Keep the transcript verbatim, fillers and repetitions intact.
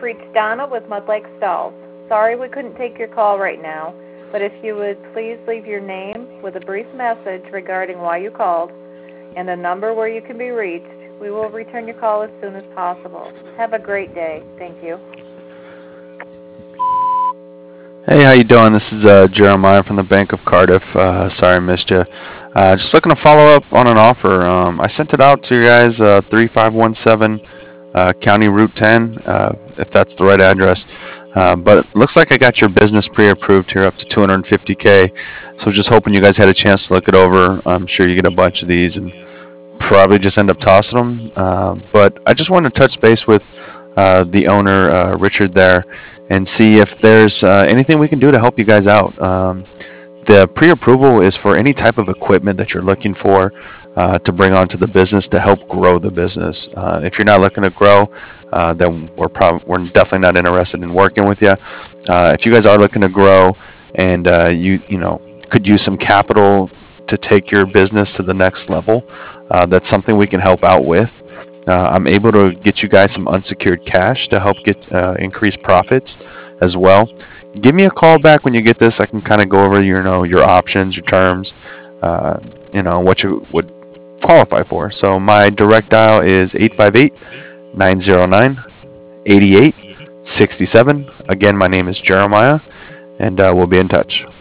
reached Donna with Mud Lake Stalls. Sorry we couldn't take your call right now, but if you would please leave your name with a brief message regarding why you called and a number where you can be reached, we will return your call as soon as possible. Have a great day. Thank you. Hey, how you doing? This is uh, Jeremiah from the Bank of Cardiff. Uh, sorry I missed you. Uh, just looking to follow up on an offer. Um, I sent it out to you guys, uh, three five one seven uh, County Route ten, uh, if that's the right address. Uh, but it looks like I got your business pre-approved here up to two hundred fifty K. So just hoping you guys had a chance to look it over. I'm sure you get a bunch of these and probably just end up tossing them. Uh, but I just wanted to touch base with uh, the owner, uh, Richard, there, and see if there's uh, anything we can do to help you guys out. Um, the pre-approval is for any type of equipment that you're looking for uh, to bring onto the business to help grow the business. Uh, if you're not looking to grow, uh, then we're probably we're definitely not interested in working with you. Uh, if you guys are looking to grow and uh, you you know could use some capital to take your business to the next level, uh, that's something we can help out with. Uh, I'm able to get you guys some unsecured cash to help get uh, increase profits as well. Give me a call back when you get this. I can kind of go over your, you know, your options, your terms, uh, you know, what you would qualify for. So my direct dial is eight five eight, nine zero nine, eight eight six seven. Again, my name is Jeremiah, and uh, we'll be in touch.